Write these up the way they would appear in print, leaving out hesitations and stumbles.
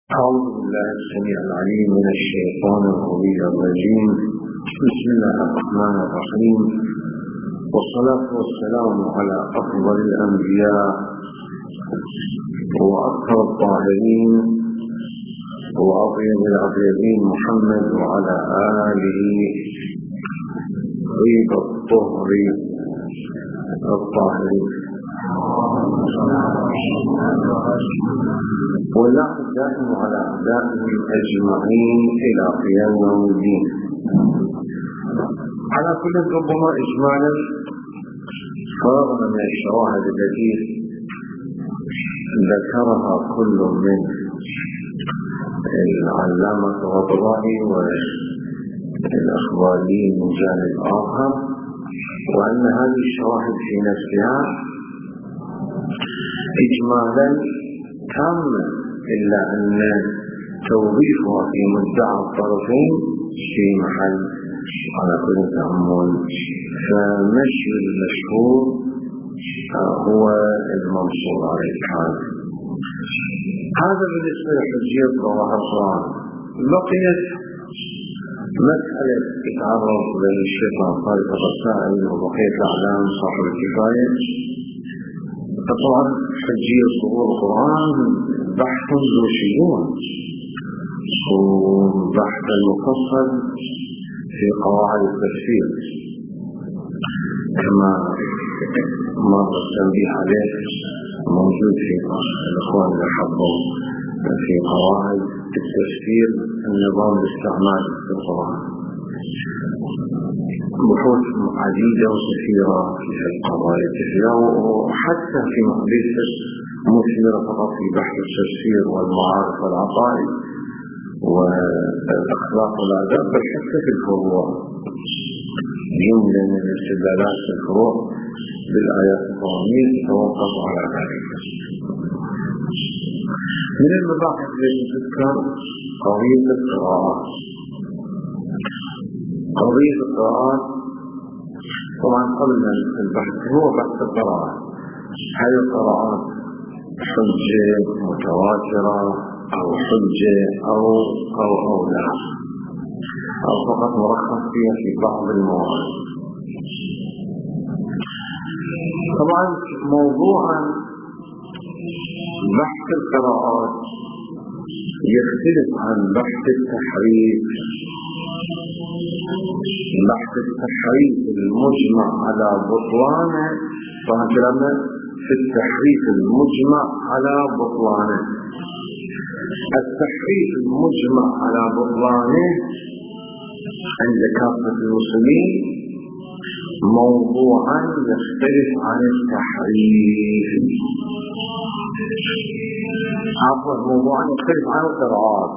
أعوذ بالله السميع العليم من الشيطان الرجيم. بسم الله الرحمن الرحيم، والصلاة والسلام على أفضل الأنبياء وأطهر الطاهرين وأطيب الأطيبين محمد وعلى آله طيب الطهر الطاهرين، واللعنة الدائم على أعدائهم أجمعين إلى قيام يوم الدين. على كل ربما إجمالا فرغنا من الشواهد التي ذكرها كل من العلامة الطبراني والأخباريين من جانب آخر، وأن هذه الشواهد في نفسها إجمالا تاما، إلا أن توظيفها في مدعى الطرفين في محل على كل تأمل. فمشي المشهور هو المنصور عليه الحال. هذا بالنسبة لحجية ظواهر القرآن. بقيت مسألة تتعرض للشيخ طارق الرسائل وبقية الأعلام صاحب الكفاية. طبعا حجية ظهور القرآن بحث ذو شيون، وبحث المفصل في قواعد التفسير كما مر التنبيه عليه، موجود في الإخوان اللي حضروا في قواعد التفسير النظام الاستعمالي في القرآن. بحوث عديدة وكثيرة في القضايا كثيرة، وحتى في ليست مثيرة فقط في بحث التفسير والمعارف والعقائد والأخلاق والآداب، بل حتى في الفروع جملة من الاستدلالات في الفروع بالآيات القرآنية تتوقف على ذلك. من المباحث التي تذكر قضية القراءات. قضية القراءات طبعا قلنا البحث هو بحث القراءات. هل القراءات حجة متواترة أو حجة أو لا، أو فقط مرخص فيها في بعض الموارد. طبعا موضوعا بحث القراءات يختلف عن بحث التحريف. بحث التحريف المجمع على بطلانه، فهكذا في التحريف المجمع على بطلانه. التحريف المجمع على بطلانه عند كافة المسلمين موضوعا يختلف عن التحريف. موضوعا يختلف عن القراءات،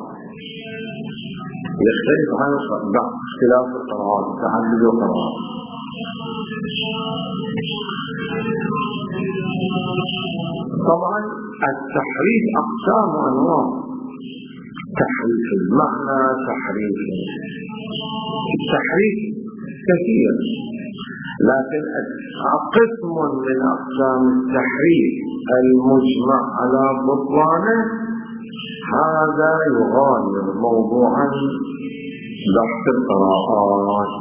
يختلف عن اختلاف القراءات، تعدد القراءات. طبعا التحريف أقسام وأنواع، تحريف المعنى، تحريف التحريف كثير، لكن قسم من أقسام التحريف المجمع على بطلانه هذا يغاير موضوعا بحث القراءات.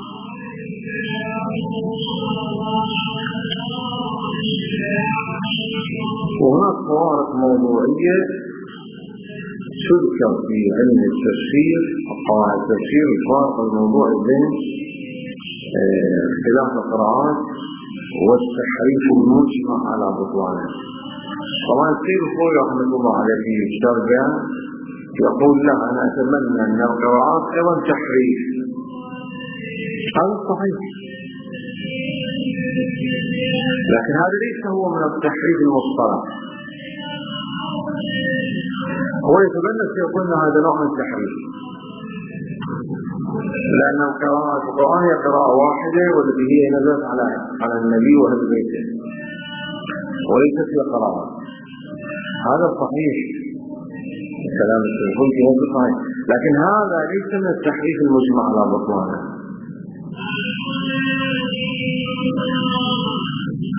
وهناك فوارق موضوعية تذكر في علم التفسير، قواعد التفسير، الفارق الموضوعي بين اختلاف القراءات والتحريف المجمع على بطلانه. طبعا السيد الخوي رحمة الله عليه في كتاب البيان يقول لا، أنا أتمنى أن القراءات أيضا تحريف. هذا صحيح، لكن هذا ليس هو من التحريف المصطلح. هو يتبنى سيقولنا هذا نوع من التحريف، لأن قراءة القرآن هي قراءة واحدة والتي هي نزلت على النبي وأهل بيته، وليست هي قراءة. هذا صحيح، كلام الشيخون في هذا صحيح، لكن هذا ليس من التحريف المجمع على بطلانه.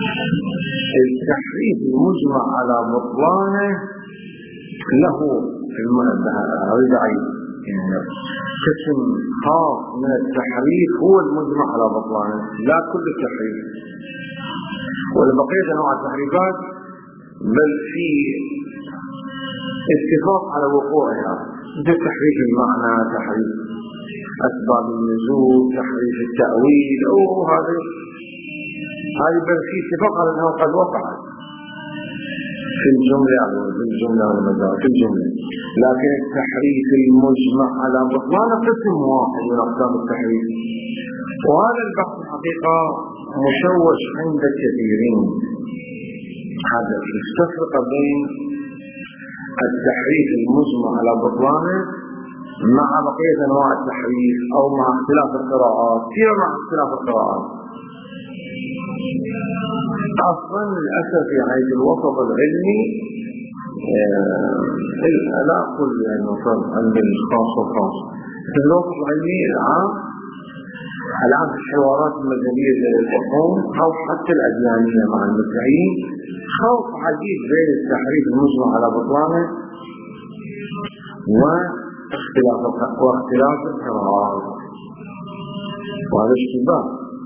التحريف المجمع على بطلانه له أريد أعيد قسم خاص من التحريف هو المجمع على بطلانه، لا كل التحريف ولبقية أنواع التحريفات، بل في اتفاق على وقوعها، مثل تحريف المعنى، تحريف أسباب النزول، تحريف التأويل، أو هذه بل في اتفاق على أنه قد وقعت في الجملة والمجال في الجملة. لكن التحريف المجمع على بطلانه قسم واحد من أقسام التحريف، وهذا البحث الحقيقة مشوش عند كثيرين. هذا التفرقة بين التحريف المجمع على بطلانه مع بقية أنواع التحريف أو مع اختلاف القراءات، كيف مع اختلاف القراءات؟ أصلا للأسف يعني في الوسط العلمي لا أقول يعني عند الخاص والخاص، في الوسط العلمي الآن في الحوارات المذهبية للحكوم أو حتى الأديانية مع المدعين خوف عديد بين التحريف المجمع على بطلانه واختلاف القراءات، وهذا اشتباه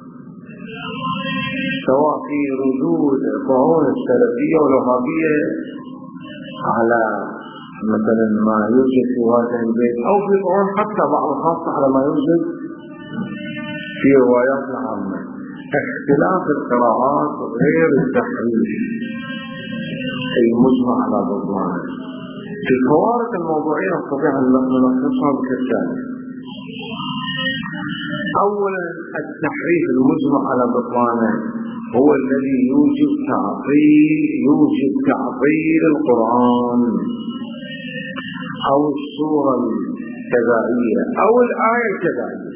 سواء في ردود طعون السلفية والوهابية على مثلا ما يوجد في هذا البيت، أو في طعون حتى بعض الخاصة على ما يوجد في روايات العامة. اختلاف القراءات غير التحريف المجمع على بطلانه. في الفوارق الموضوعية نستطيع أن نلخصها كالتالي: أولا، التحريف المجمع على بطلانه هو الذي يوجب تعطيل القرآن أو السورة الكذائية أو الآية الكذائية.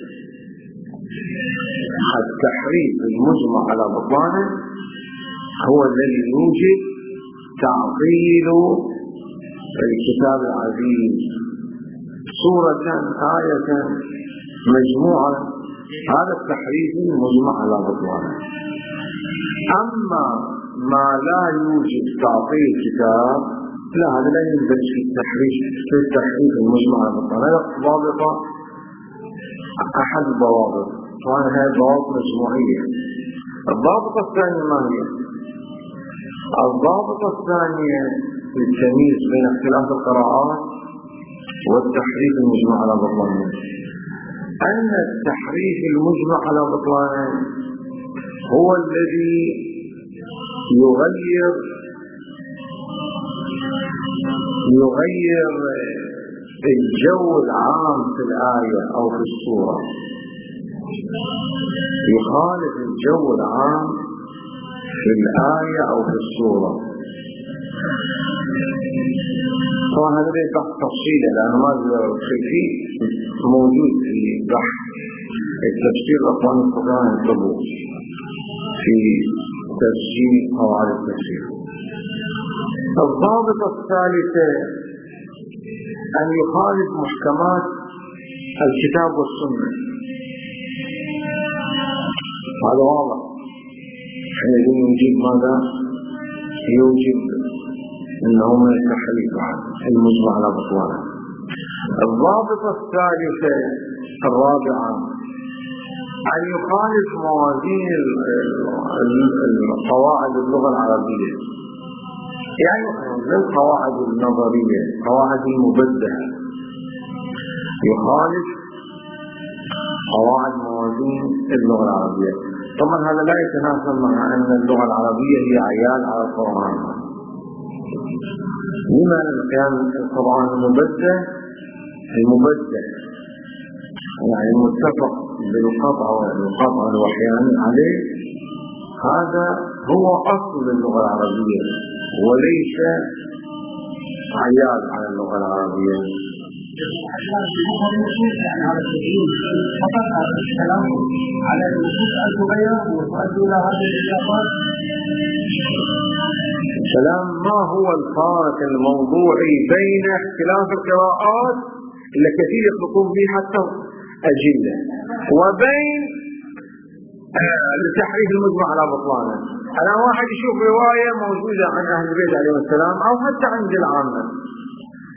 التحريف المجمع على بطلانه هو الذي يوجب تعطيل الكتاب العزيز، سورة، آية، مجموعة. هذا التحريف المجمع على بطلانه. أما ما لا يوجد تعطيل الكتاب لا، هذا لا يندرج في التحريف المجمع على بطلانه. هذا ضابطة أحد الضوابط، وهذه هي ضوابط مجموعية. الضابطة الثانية ما هي؟ الضابطة الثانية للتمييز بين اختلاف القراءات والتحريف المجمع على بطلانه أن التحريف المجمع على بطلانه هو الذي يغير الجو العام في الآية أو في السورة، يخالف الجو العام في الآية أو في السورة. طبعا هذا ليس بحث تفصيلي لأنه ما في موجود في بحث التفسير الأقوال القرآن الطبو في تسجيل قواعد التفسير. الضابطة الثالثة أن يخالف محكمات الكتاب والسنة. هذا واضح، حيث يوجد ماذا؟ يوجد أنه من التحريف المجمع على بطلانه. الضابطة الثالثة الرابعة أن يخالف موازين القواعد اللغة العربية، يعني القواعد النظرية، قواعد المبدعة، يخالف قواعد موازين اللغة العربية. طبعا هذا لا يتناسب مع أن اللغة العربية هي عيال على القرآن. لماذا القيام القرآن المبدع يعني متفق بالقطع الوحياني عليه، هذا هو أصل اللغة العربية وليس عيال على اللغة العربية. السلام. ما هو الفارق الموضوعي بين اختلاف القراءات اللي كثير يطلقون به حتى الجلة وبين التحريف المجمع على بطلانه؟ أنا واحد يشوف رواية موجودة عن أهل البيت عليهم السلام أو حتى عند العامة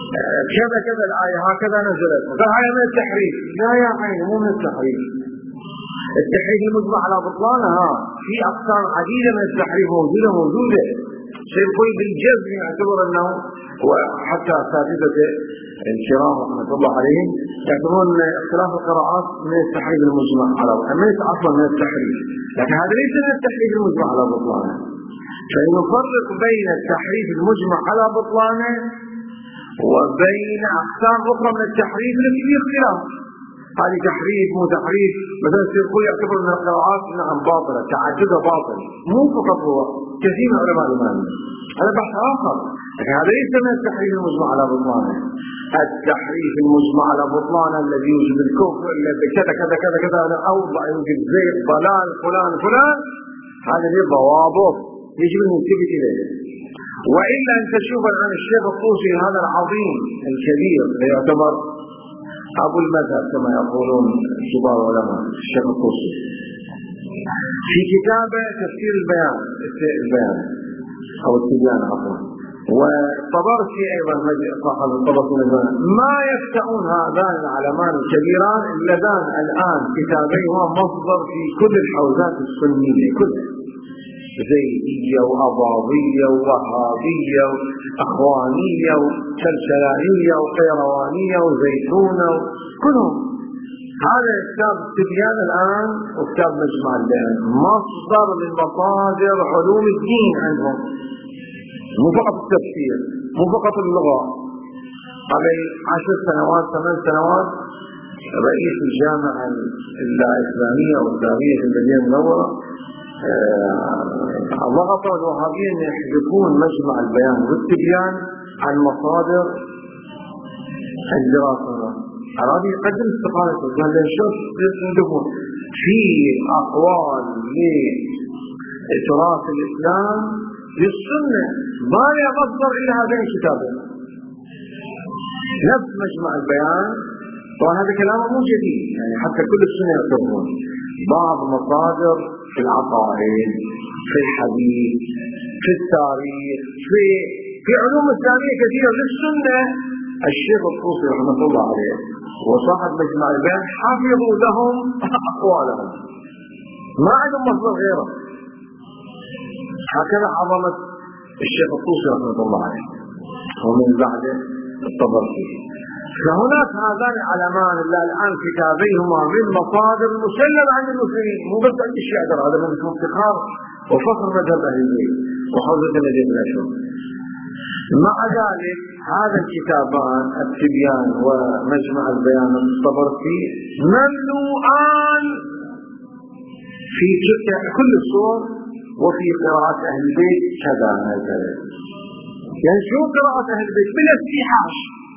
كذا كذا الآية هكذا نزلت، هذا من التحريف. لا يا عيني، مو من التحريف. التحريف المجمع على بطلانها في أقسام عديدة من التحريف موجودة. شيخ الخوي بالجزم يعتبر أنه، وحتى أساتذته الكرام رحمة الله عليهم يعتبرون اختلاف القراءات من التحريف المجمع على بطلانه، ليس أصلا من التحريف، لكن هذا ليس من التحريف المجمع على بطلانه. فنفرق بين التحريف المجمع على بطلانه وبين أقسام أخرى من التحريف التي فيه اختلاف. هذه تحريف مو تحريف، مثلا الشيخ الخوي يعتبر من القراءات نعم باطلة، تعددها باطل، مو فقط هو، كثير من علماء الإمام. هذا بحث آخر، لكن هذا ليس من التحريف المجمع على بطلانه. التحريف المجمع على بطلانه الذي يوجد الكفر الذي كذا كذا كذا كذا أوضع، يوجد زيغ ضلال فلان، هذا له ضوابط يجب أن ننتبه إليه. وإلا أن تشوف الآن الشيخ الطوسي هذا العظيم الكبير يعتبر أبو المذهب كما يقولون كبار العلماء، الشيخ الطوسي في كتابه تفسير البيان أو التبيان عفوا، والطبرسي أيضا صاحب الطبرسي ما يفتحون هذان العلمان الكبيران اللذان الآن كتابيهما مصدر في كل الحوزات السنية كلها، زيدية وأباضية ووهابية وأخوانية وشلشلانية وقيروانية وزيتونة كلهم. هذا كتاب التبيان الآن وكتاب مجمع البيان مصدر من مصادر علوم الدين عندهم، مو فقط التفسير، مو فقط اللغة. قبل 10 سنوات 8 سنوات رئيس الجامعة الإسلامية أو الإسلامية في المدينة المنورة ضغطوا الوهابيين أن يحذفون مجمع البيان والتبيان عن مصادر الدراسة. أراد يقدم استقالته، قال له شوف يحذفون في أقوال لتراث الإسلام للسنة ما يغفر إلا هذين الكتابين نفس مجمع البيان. وهذا كلام مو جديد، يعني حتى كل السنة يعتبرون بعض مصادر في العقائد، في الحديث، في التاريخ، في علوم إسلامية كثيرة للسنة. الشيخ الطوسي رحمة الله عليه وصاحب مجمع البيان حفظوا لهم أقوالهم، ما عندهم مصدر غيره. هكذا عظمة الشيخ الطوسي رحمة الله عليه ومن بعده الطبرسي. فهناك هذان العلمان اللي الآن كتابيهما من مصادر مسلمة عند المسلمين، مو بس عند الشيعة، هذا من افتخار وفخر مذهب أهل البيت وحوزة النبي الأشهر. مع ذلك هذا الكتابان التبيان ومجمع البيان الطبرسي ممنوعان في كل الصور وفي قراءة أهل البيت كذا هكذا. يعني شو قراءة أهل البيت بلا استيحاش.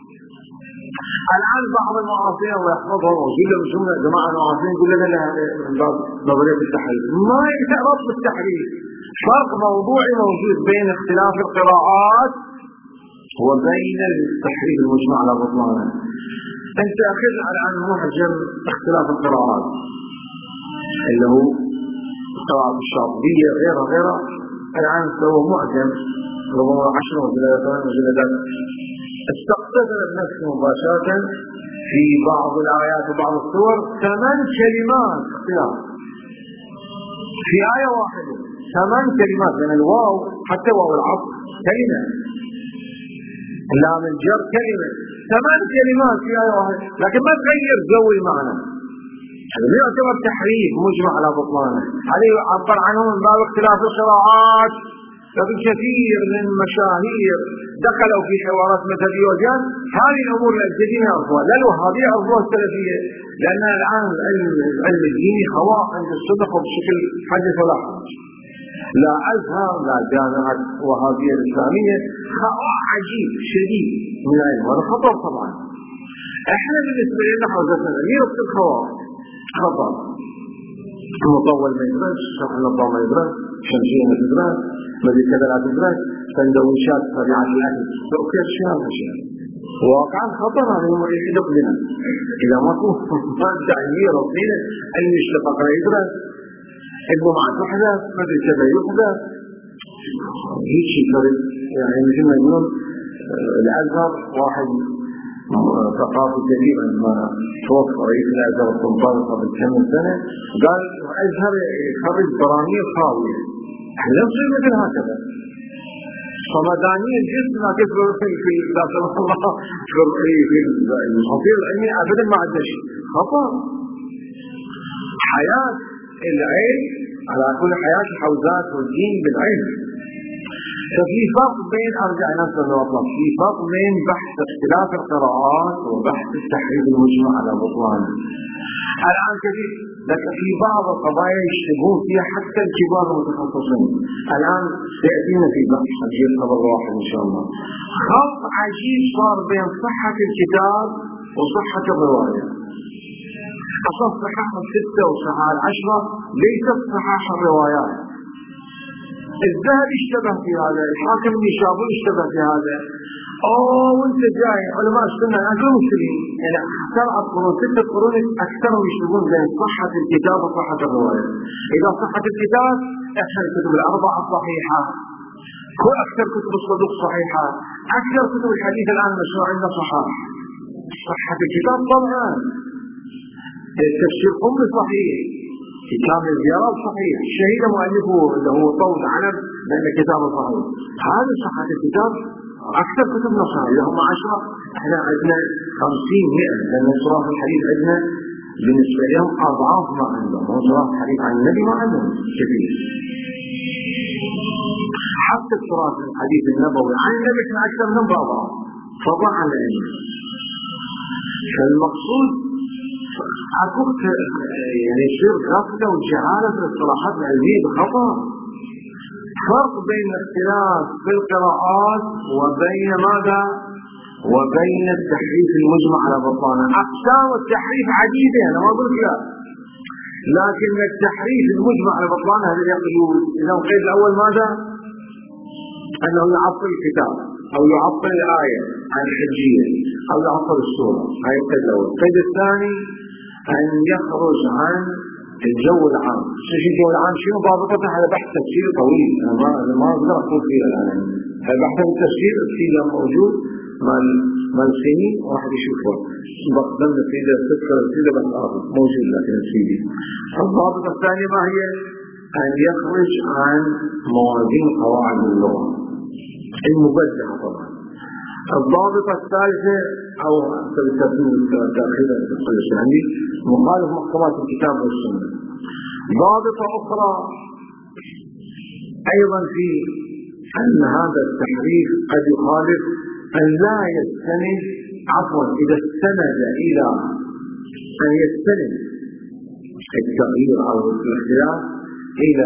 الآن بعض المعاصرين الله يحفظهم ويقول لهم شو جماعة المعاصرين يقول لنا من باب نظرية التحريف، ما يتعرض بالتحريف. فرق موضوعي موجود بين اختلاف القراءات وبين التحريف المجمع على بطلانه. أنت أخذ الآن محجم اختلاف القراءات اللي هو قراءة الشاطبية غيرها الآن سوى معجم ربما 10 مجلدات 8 مجلدات استقطب النفس مباشرة في بعض الآيات وبعض السور 8 كلمات اختلاف في آية واحدة، 8 كلمات من الواو حتى واو العطف كلمة، لام الجر كلمة، 8 كلمات في آية واحدة، لكن ما تغير جو المعنى. هذا يعتبر تحريف مجمع على بطلانه. هذا يعبر عنه من باب اختلاف القراءات. لكن كثير من مشاهير دخلوا في حوارات مذهبية وجان هذه الأمور الجديدة يعرفوها، لا الوهابية يعرفوها السلفية، لأن الآن العلم الديني خواء عند الصدق بشكل حدث ولا حرج. لا أزهر لا جامعة وهابية الإسلامية، خواء عجيب شديد من العلم، وهذا خطر طبعا. احنا بالنسبة لنا حوزتنا يربط الخواء خطر، مطول ما يدرس، شرح النظام ما يدرس، شمسية ما تدرس، مدري كذا لا تدرس، سندويشات طبيعة الأكل تأكل شيئا واقعا خطر. هذا يحدق لنا إذا ما كنت تعيير رصينة أن يشتفق لا يدرس، الجمعة تحدث، مدري كذا يحدث، هيك شيء فرد. يعني مثل ما يقولون الأزهر واحد ثقافي كبير عندما توفى رئيس الأزهر الطنطاوي قبل كم سنة قال الأزهر يخرج براميل خاوية. احنا نصير مثل هكذا صمدانية الجسم لا تفرق في ذات الله في المصير العلمي أبدا ما عندنا شيء خطأ. حياة العلم على كل حياة الحوزات والدين بالعلم. ففي فرق بين أرجع نفس الوطن في فرق بين بحث اختلاف القراءات وبحث التحريف المجمع على بطلان. الآن كثير لكن في بعض القضايا يشتبهون فيها حتى الكبار المتخصصين. الآن سيأتينا في بحث عجيب خبر واحد إن شاء الله. خلط عجيب صار بين صحة الكتاب وصحة الرواية. أصلا صحاح 6 وصحاح 10 ليست صحاح الروايات. الذهبي اشتبه في هذا، الحاكم النيشابوري اشتبه في هذا. وانت جاي علماء السنة كلهم مسلمين، يعني 7 قرون 6 قرون اكثرهم يشتبهون بين صحة الكتاب وصحة الرواية. اذا صحة الكتاب اكثر الكتب ال4 صحيحة، كل اكثر كتب الصدوق صحيحة، اكثر كتب الحديث الان مشروع عندنا صحاح. صحة الكتاب طبعا التفسير قم صحيح، كتاب الزيارات صحيح، شهيد مؤلفه اللي هو طول عنب لأن كتابه صحيح. هذا صحة الكتاب أكثر كتبنا صحيح هم 10، احنا عندنا 50-100 لأن صراحة الحديث عندنا بالنسبة لهم أضعاف ما عندهم. صراحة الحديث عن النبي ما عندهم كثير. حتى صراحة الحديث النبوي عن النبي احنا أكثر منهم بأضعاف فضلا عن العلم. فالمقصود أكوك يعني يصير غفلة وجهالة في الاصطلاحات العلمية بخطأ. فرق بين الاختلاف في القراءات وبين ماذا؟ وبين التحريف المجمع على بطلانه. أقسام التحريف عديدة أنا ما أقول لا، لكن التحريف المجمع على بطلانه هذا يقول إذا القيد الأول ماذا؟ أنه يعطل الكتاب أو يعطل الآية عن الحجية أو يعطل السورة. هاي القيد الأول. القيد الثاني أن يخرج عن الجو العام. الجو العام شنو ضابطته؟ هذا بحث تفسيري طويل أنا ما أقدر أقول فيه الآن. البحث التفسير السيدة موجود مع السنين واحد يشوفه بقدم السيدة تذكر السيدة بس موجود لكن السيدة. الضابطة الثانية ما هي؟ أن يخرج عن موازين قواعد اللغة المبدعة طبعا. الضابطة الثالثة أو تأخير عندي مخالف محكمات الكتاب والسنة. ضابطة أخرى أيضا في أن هذا التحريف قد يخالف أن لا يستند إذا استند إلى أن يستند التغيير أو الاختلاف إلى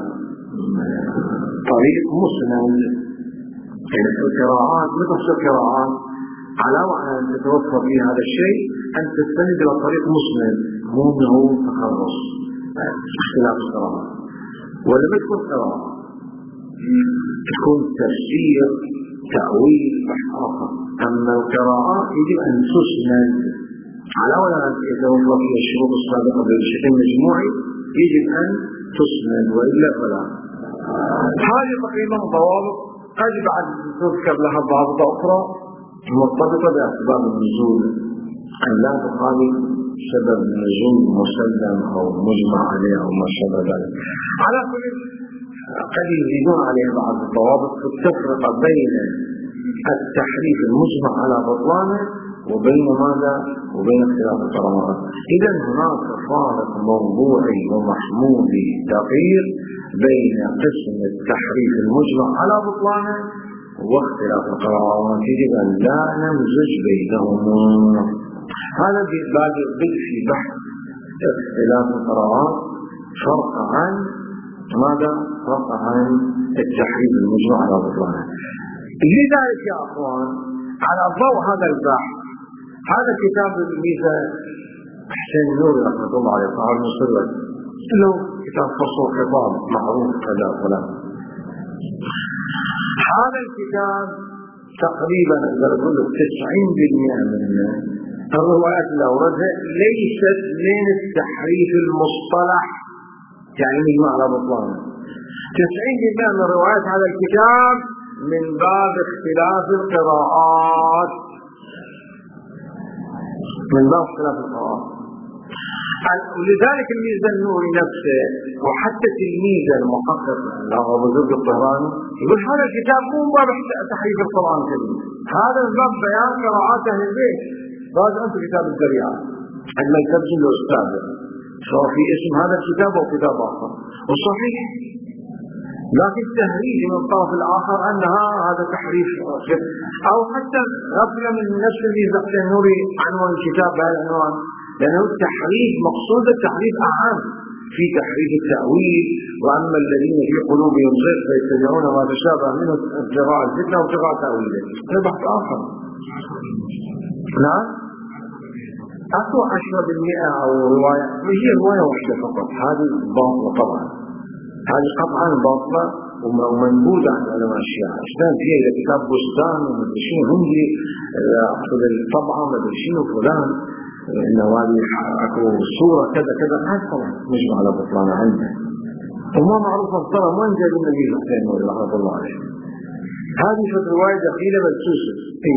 طريق مسند. يعني القراءات مثل القراءات على أن تتوفر في هذا الشيء أن تستند إلى طريق مسند مو أنه تخلص اختلاف القراءات. ولما تكون قراءة تكون تفسير تأويل بحث آخر. أما القراءات يجب أن تسند على أن يتوفر فيها الشروط السابقة بشكل مجموعي يجب أن تسند وإلا فلا. هذه تقريبا ضوابط قد بعد تذكر لها ضابطة أخرى مرتبطة بأسباب النزول أن لا تخالف سبب النزول مسلم أو مجمع عليه أو ما شابه ذلك. على كل قد يزيدون عليه بعض الضوابط في التفرقة بين التحريف المجمع على بطلانه وبين ماذا؟ وبين اختلاف القراءات. إذا هناك فارق موضوعي ومحمودي دقيق بين قسم التحريف المجمع على بطلانه واختلاف القراءات. يجب أن لا نمزج بينهما. هذا باقي في بحث اختلاف القراءات فرق عن ماذا؟ فرق عن التحريف المجمع على بطلانه. لذلك يا أخوان على ضوء هذا البحث هذا كتاب الميزة حسين نوري رحمة الله عليه صاحب المسلوة له كتاب فصل خطاب معروف كذا فلان. هذا الكتاب تقريبا أقدر أقول 90% منه الروايات اللي أوردها ليست من التحريف المصطلح يعني مجمع على بطلانه. 90% من روايات هذا الكتاب من باب اختلاف القراءات، من باب اختلاف القراءات. ولذلك الميزة النوري نفسه وحتى تلميذ المحقق أبو زرق الطهراني يقول هذا الكتاب مو باب تحريف القرآن الكريم، هذا الباب بيان قراءات أهل البيت. راجع أنت كتاب الذريعة عندما يترجم الأستاذ سواء في اسم هذا الكتاب أو كتاب آخر وصحيح، لكن تهريج من الطرف الآخر أنها هذا تحريف، أو حتى غفلة من نفس الميزة النوري عنوان الكتاب بهذا العنوان، لأنه التحريف مقصود التحريف أعم في تحريف التأويل، وأما الذين في قلوبهم زيغ فيتبعون ما تشابه منه ابتغاء الفتنة وابتغاء تأويله. هذا بحث آخر. نعم أكو 10% أو رواية، هي رواية واحدة فقط، هذه باطلة طبعا، هذه قطعا باطلة ومنبوذة عن علماء الشيعة. اشتان فيها إلى كتاب بستان ومدري شنو هندي أقصد الطبعة ومدري شنو فلان إنه هذه أكو صورة كذا كذا، هذا طبعا مجمع على بطلان عنده وما معروف الصلاة وين جاء النبي الحسين رحمة الله عليه. هذه في الرواية دخيلة بالسوسة.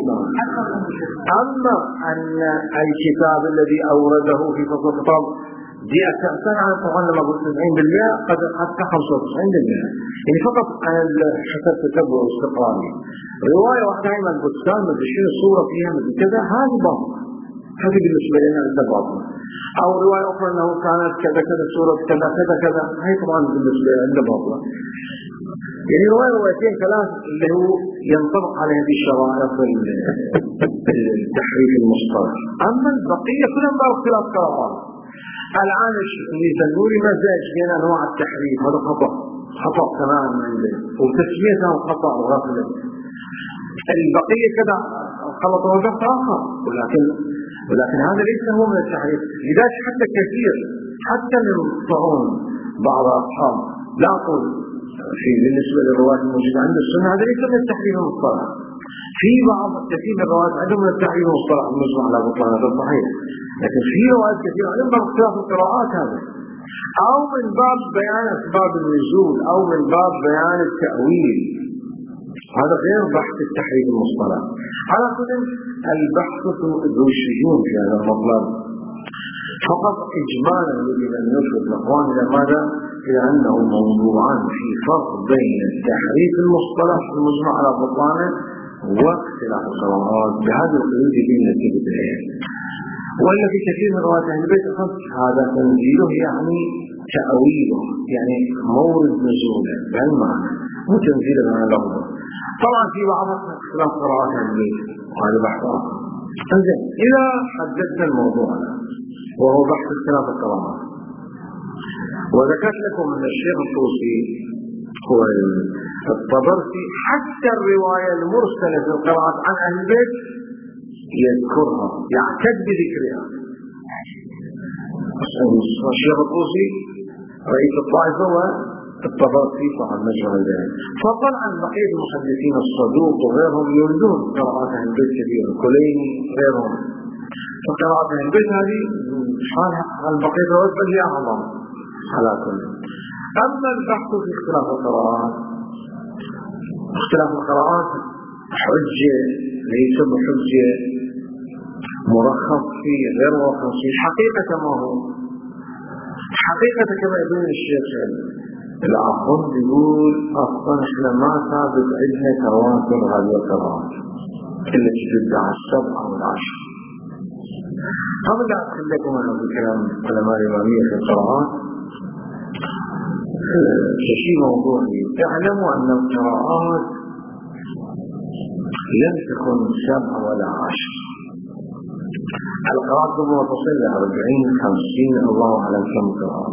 أما أن الكتاب الذي أورده في فصل الخطاب دي أساسا عن طبعا لما قلت 90% قد حتى 95%، يعني فقط أنا حسب تتبع واستقراري رواية واحدة من البستان مدري الصورة فيها مدري كذا، هذه باطل، هذه بالنسبة لنا عند باطل. أو رواية أخرى أنه كانت كذا كذا صورة كذا كذا كذا، هي طبعا بالنسبة عند باطل. يعني روايتين ثلاث اللي هو ينطبق على هذه الشرائط التحريف المصطلح. أما البقية كلهم باب اختلاف قراءات. الآن الميزة النوري ما زال بين أنواع التحريف، هذا خطأ تماما عنده وتسميته خطأ وغفلة. البقية كذا خلط وضبط آخر، ولكن هذا ليس هو من التحريف. لذلك حتى كثير حتى من طعون بعض أصحاب لا أقول في بالنسبة للروايات الموجودة عند السنة هذا ليس من التحريف المصطلح. في بعض كثير من الروايات عندهم من التحريف المصطلح المجمع على بطلان، هذا صحيح، لكن في روايات كثيرة عندهم من اختلاف القراءات هذا، أو من باب بيان أسباب النزول، أو من باب بيان التأويل، هذا غير بحث التحريف المصطلح. على كل البحث ذو الشجون في هذا المطلب فقط إجمالا يريد أن يلفت الأخوان إلى ماذا؟ إلى أنه موضوعان في فرق بين التحريف المصطلح المجمع على بطلانه واختلاف القراءات بهذا القيود بين نتيجة الآيات. وإلا في كثير من روايات أهل البيت هذا تنزيله يعني تأويله، يعني مورد نزوله بهالمعنى، مو تنزيله على لفظه. طبعا في بعض اختلاف قراءات أهل البيت وهذا بحث آخر. انزين إذا حددنا الموضوع وهو بحث اختلاف القراءات، وذكرت لكم أن الشيخ الطوسي هو الطبرسي حتى الرواية المرسلة في القراءات عن أهل البيت يذكرها، يعتد بذكرها. الشيخ الطوسي رئيس الطائفة والطبرسي صاحب مجمع البيان، فضلا عن بقية المحدثين الصدوق وغيرهم يريدون قراءات أهل البيت كثيرة، كليني غيرهم. فقراءات أهل البيت هذه حال بقية الروايات هي أعظم على كل. أما البحث في اختلاف القراءات، اختلاف القراءات حجة ليس بحجة، مرخص فيه غير مرخص فيه، حقيقة ما هو حقيقة كما يقول الشيخ الآخر يقول أصلا احنا ما ثابت عندنا تواتر هذه القراءات التي تدعى 7 أو 10. قبل أن أقول لكم أنا بكلام علماء الإمامية في القراءات شيء موضوعي. اعلموا أن القراءات لم تكن 7 ولا 10. القراءات ربما تصل إلى 40 50 الله أعلم كم قراءة.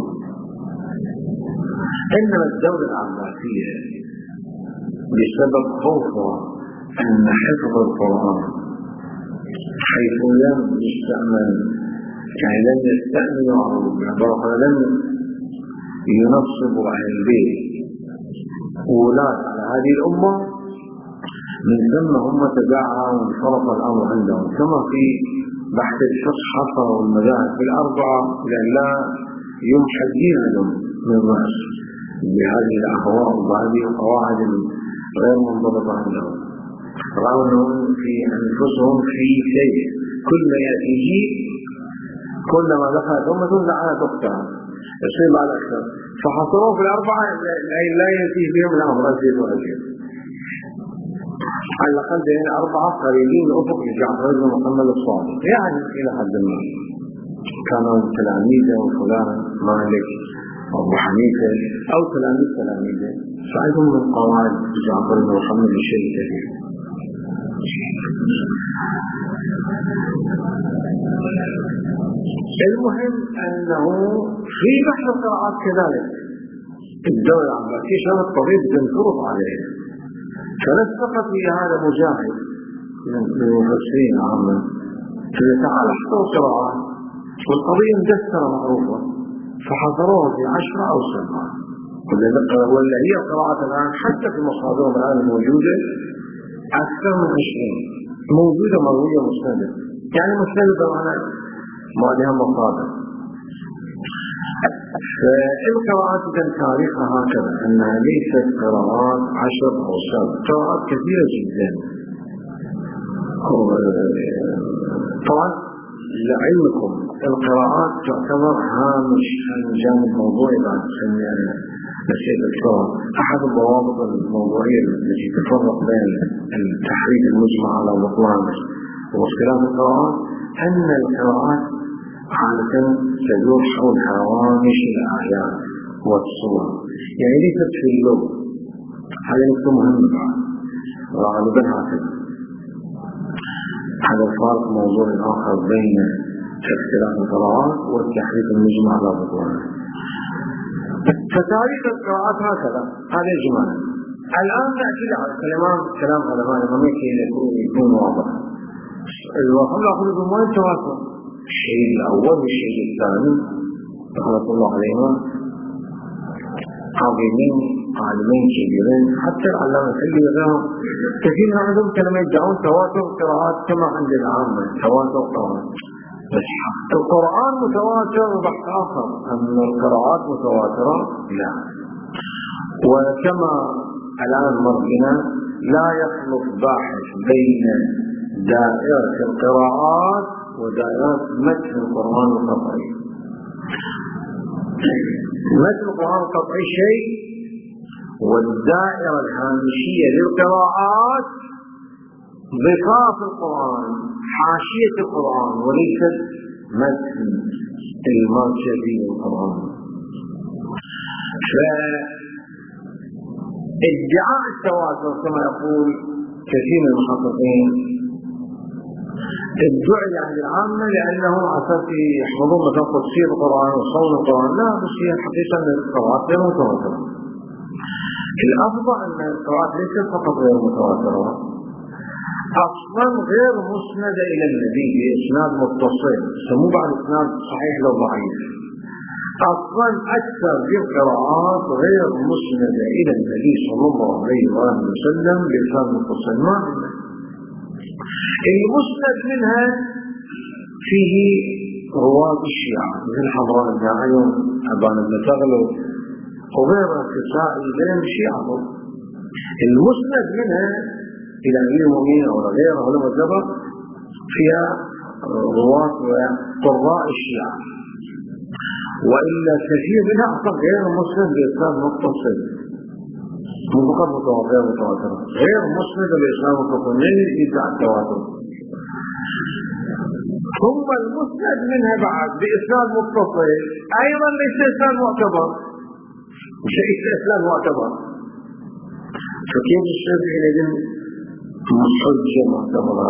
إنما الدولة العباسية بسبب خوفها أن حفظ القرآن حيث لم يستعمل، يعني لم يستعملوا بعبارة لم ينصبوا أهل البيت ولاة على هذه الأمة، من ثم هم تبعها وانصرف الأمر عندهم، كما في بحث الفقه حصروا المذاهب في الأربعة لأن لا يمحى دينهم من رأس بهذه الأهواء وبهذه القواعد غير منضبطة عندهم، رغم أنهم في أنفسهم في شيء، كل ما يأتي شيء كلما دخلت أمة لعنت أختها، يصير بعد أكثر، فحصروه في الأربعة لا يأتي بهم الأمر أزيد وأزيد. على الأقل بين أربعة قريبين أفق لجعفر بن محمد الصادق، يعني إلى حد ما كانوا تلاميذه وفلان مالك أبو حنيفة أو تلاميذه فعندهم من قواعد جعفر بن محمد الشيء كثير. المهم أنه في بحث القراءات كذلك الدولة العباسية كانت طبيب تنفرض عليه، فنسقط في هذا مجاهد من المفسرين عامة فلتعال احضروا قراءات، والقضية مدسرة معروفة فحضروها في 10 أو 7، ولا هي القراءات الآن حتى في مصادرهم الآن الموجودة أكثر من 20 موجودة مروية مسندة، يعني مسندة معنا لها مصادر. فالقراءات إذن تاريخها هكذا أنها ليست قراءات 10 أو 7، قراءات كثيرة جدا. طبعا لعلمكم القراءات تعتبر هامش جانب موضوعي بعد نسيت القراءة. أحد الضوابط الموضوعية التي تفرق بين التحريف المجمع على بطلانه واختلاف القراءات أن القراءات عادة تدور حول هوامش الآيات والصور، يعني ليست في اللغة. هذا نقطة مهمة غالبا هكذا. هذا الفارق موضوع آخر بين اختلاف القراءات والتحريف المجمع على بطلانه. فتاريخ القراءات هكذا، هذا إجمالا. الآن نأتي على كلام علماء المملكة يكون واضح. الوحيد الأخير بموين تواتر، الشيء الأول والشيء الثاني رحمة الله عليهم عالمين كبيرين، حتى العلامة الحلي وغيرهم كثير عندهم كلمة يدعون تواتر قراءات كما عند العامة تواتر قراءات، بس القرآن متواتر بحث آخر، أن القراءات متواترة لا. وكما الآن مرجنا لا يخلط باحث بين دائرة القراءات ودائرة متن القرآن القطعي. متن القرآن القطعي شيء، والدائرة الهامشية للقراءات ضفاف القرآن حاشية القرآن وليست متن المركزي للقرآن. فادعاء التواتر كما يقول كثير من المحققين ادعي عند العامة لأنه أساس يحفظون مثلا تفسير القرآن وصول القرآن، لا، بس هي الحقيقة أن القراءات غير متواترة. الأفضل أن القراءات ليست فقط غير متواترة، أصلا غير مسندة إلى النبي بإسناد متصل، سموه بعد إسناد صحيح لو ضعيف. أصلا أكثر في القراءات غير مسندة إلى النبي صلى الله عليه وسلم بإسناد متصل. المسند منها فيه رواه الشيعة مثل حضران بن عيون، أبان بن تغلب وغير الكسائي بين الشيعة. المسند منها إلى أمير المؤمنين أو غيره علماء الجبر فيها رواة وقراء الشيعة، وإلا كثير منها أصلا غير مسند بإسناد متصل، مو فقط متواتر غير مسند بإسناد متصل من يدعي التواتر. ثم المسند منها بعد بإسناد متصل أيضا ليس إسناد معتبر، شيء إسناد معتبر. فكيف الشافعي لدن حجة معتبرة؟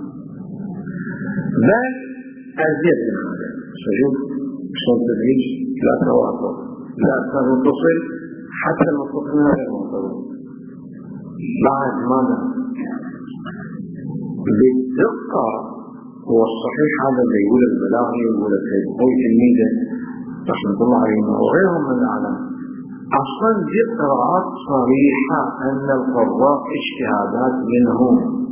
بل أزيد من هذا. شوف شلون تدريج لا تواتر لا إسناد متصل، حتى المتصل منها غير معتبر. بعد ماذا؟ بالدقة هو الصحيح هذا اللي يقول البلاغي يقول التلميذ تلميذه رحمة الله عليه وغيرهم من الأعلام، أصلا دي قراءات صريحة أن القراء اجتهادات منهم.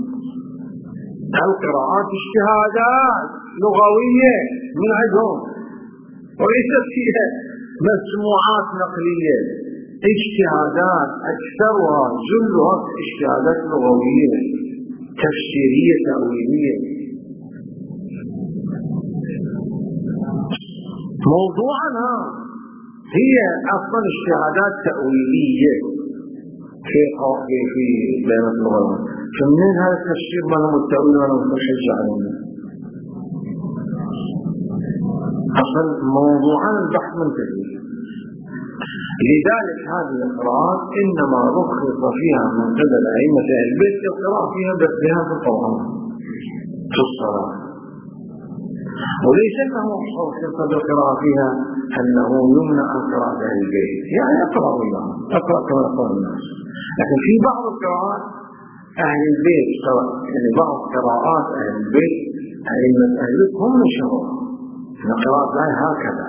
القراءات اجتهادات لغوية من عندهم وليست فيها مسموعات نقلية. اجتهادات أكثرها جلها اجتهادات لغوية تفسيرية تأويلية. موضوعنا هي أصلا اجتهادات تأويلية في بين اللغات. فمن هذا التفسير ما هو التأويل ولا متشجع علينا؟ أصلا موضوعنا البحث منتهي. لذلك هذه القراءات إنما رخص فيها من قبل أئمة أهل البيت القراءة فيها بها في القرآن في الصلاة، وليس أنه رخص بالقراءة فيها أنه يمنع قراءة أهل البيت، يعني أقرأ الله أقرأ كما يقول الناس. لكن في بعض القراءات أهل البيت يعني بعض قراءات أهل البيت أئمة أهل البيت هم نشروها أن قراءة الله هكذا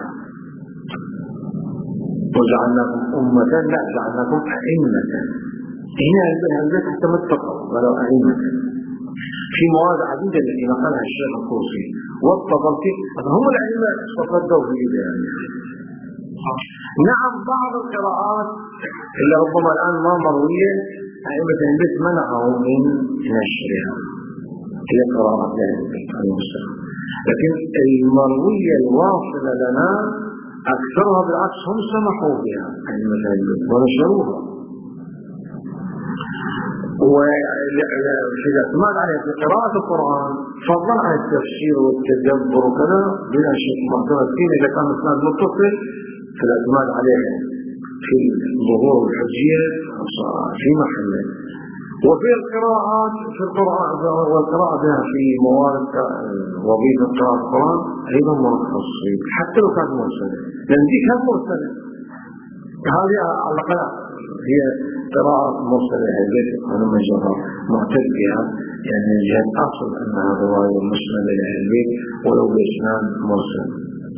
وجعلناكم أمة لا جعلناكم أئمة. هنا البيت حتى ما اتقوا ولو أئمة. في مواد عديدة التي نقلها الشيخ الطوسي والطبرسي هم الأئمة تصدوا في ذلك. نعم بعض القراءات اللي ربما الآن ما مروية أئمة البيت منعوا من نشرها هي قراءات البيت لكن المروية الواصلة لنا أكثرها بالعكس هم سمحوا بها أئمة البيت ونشروها. وفي الاعتماد عليها في قراءة القرآن فضلا عن التفسير والتدبر وكذا بلا شك معتمد فيه إذا كان الإسناد متصل في الاعتماد عليها في ظهور الحجية في محله. وفي القراءات في القرآن والقراءة بها في موارد وظيفة قراءة القرآن أيضا مرخص حتى لو كانت مرسلة، لأن دي كانت مرسلة. هذه على الأقل هي قراءة مرسلة البيت أنا مجرى معتد بها، يعني جهة أصل أنها رواية مسلمة للبيت ولو بإسناد مرسل.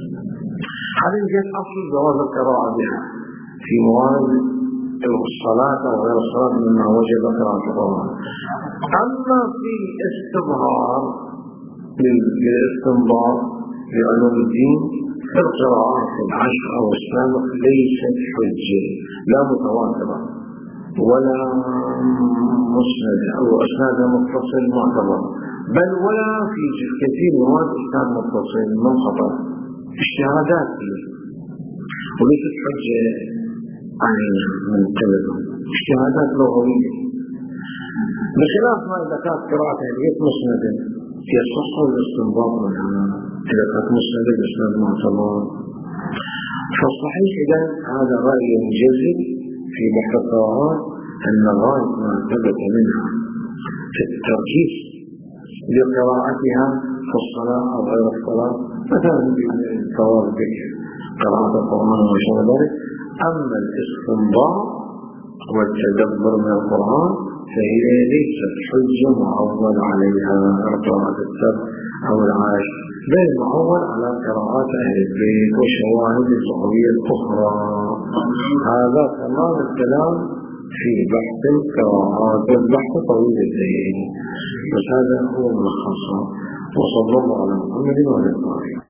هذه جهة أصل جواز القراءة بها في موارد الصلاة أو غير الصلاة مما وجب قراءة القرآن. أما في استظهار للاستنباط لعلوم الدين القراءات العشر أو السابق ليست حجة لا متواترة ولا مسند أو أسناد متصل معتبر، بل ولا في كثير من أسناد متصل منقطع اجتهادات وليست حجة عينية من قبلهم اجتهادات لغوية. بخلاف ما إذا كانت قراءة هذه مسندة يصح الاستنباط منها إذا كانت مسندة بإسناد معتبر. فالصحيح إذا هذا رأي جزم في بحث القراءات أن غاية ما ثبت منها في التركيز لقراءتها في الصلاة أو غير الصلاة مثلا بالثواب قراءة القرآن وشابه ذلك. أما الاستنباط والتدبر من القرآن فهي ليست حجة معول عليها قراءة السبع أو العاشر، بل معول على قراءات أهل البيت وشواهد الصحوية الأخرى. هذا تمام الكلام في بحث القراءات والبحث طويل الزين، بس هذا هو ملخصه. وصلى الله على محمد وعلى آله.